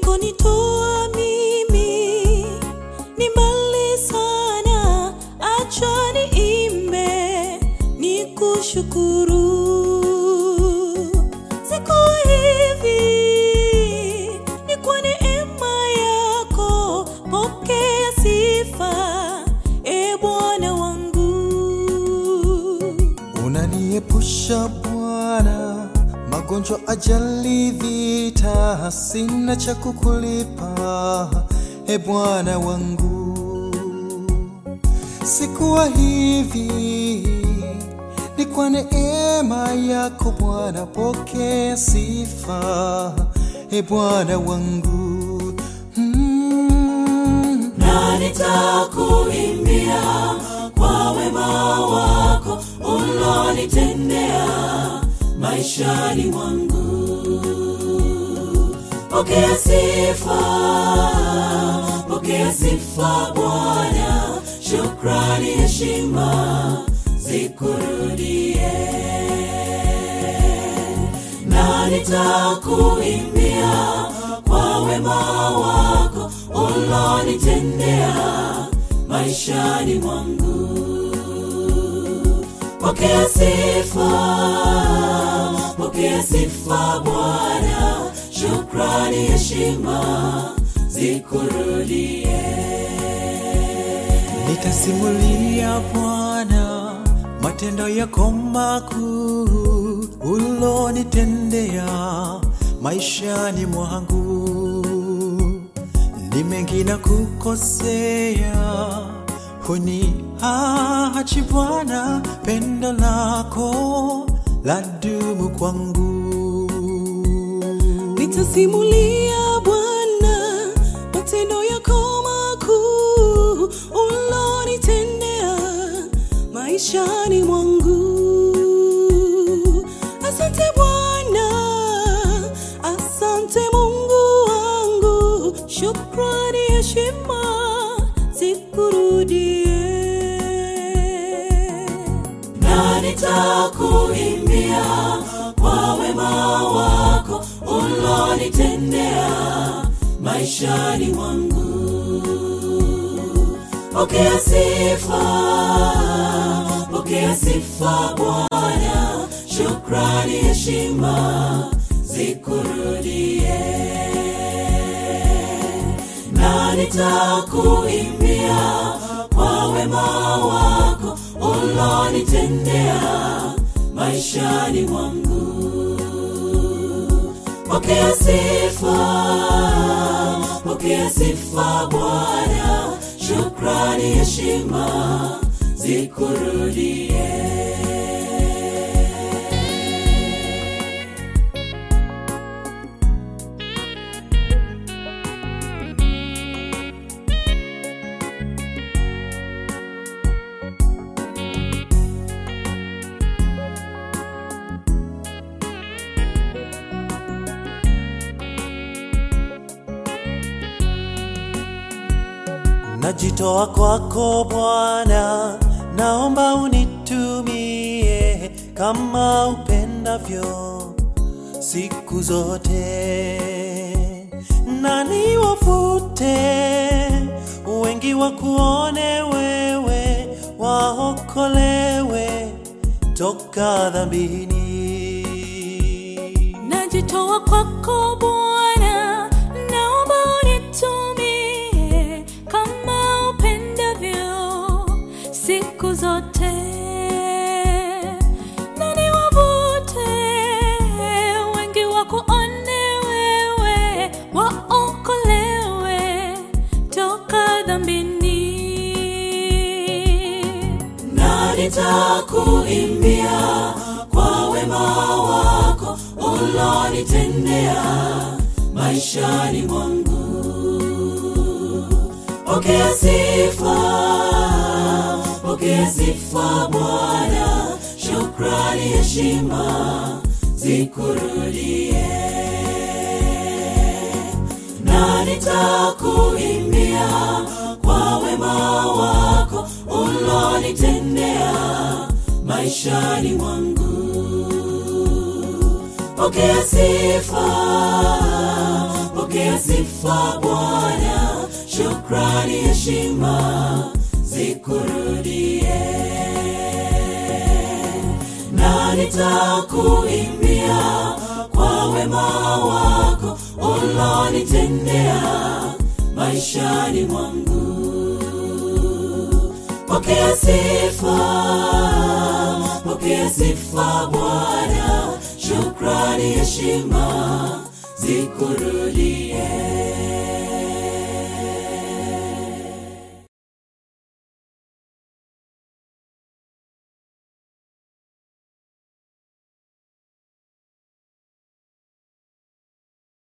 ulikonitoa mimi ni mbali sana. Acha niimbe nikushukuru. Siku hivi ni kwa neema yako, pokea sifa e Bwana wangu. Unaniepusha Bwana magonjwa, ajali, vita, sina cha kukulipa e Bwana wangu. Sikuwa hivi ni kwa neema yako Bwana, pokea sifa e Bwana wangu. Na nitakuimbia kwa wema wako ulonitendea maishani mwangu. Pokea sifa Bwana, shukrani, heshima zikurudie. Na nitakuimbia kwa wema wako ulonitendea maishani mwangu. Pokea sifa Bwana, shukrani, heshima zikurudie. Nitasimulia Bwana matendo yako makuu ulonitendea maishani mwangu. Ni mengi na kukosea, huniachi Bwana, pendo lako ladumu kwangu. Nitasimulia Bwana matendo yako makuu ulonitendea maishani mwangu. Asante Bwana, asante Mungu wangu, shukrani, heshima zikurudie. Na nitakuimbia kwa wema wako ulonitendea maishani mwangu. Pokea sifa Bwana, shukrani, heshima zikurudie. Na nitakuimbia kwa wema wako ulonitendea maishani mwangu. Pokea sifa Bwana, shukrani, heshima zikurudie. Najitoa kwako Bwana, naomba unitumie kama upendavyo siku zote. Na niwafute wengi wakuone wewe, waokolewe toka dhambini. Najitoa kwako Bwana, naomba unitumie kama upendavyo siku zote. Na niwavute wengi wakuone wewe, waokolewe toka dhambini. Na nitakuimbia kwa wema wako ulonitendea maishani mwangu. Pokea sifa Bwana, shukrani, heshima zikurudie. Na nitakuimbia kwa wema wako ulonitendea maishani mwangu. Pokea Pokea sifa Bwana, shukrani, heshima zikurudie. Na nitakuimbia kwa wema wako ulonitendea maishani mwangu. Pokea sifa Bwana, shukrani, heshima zikurudie.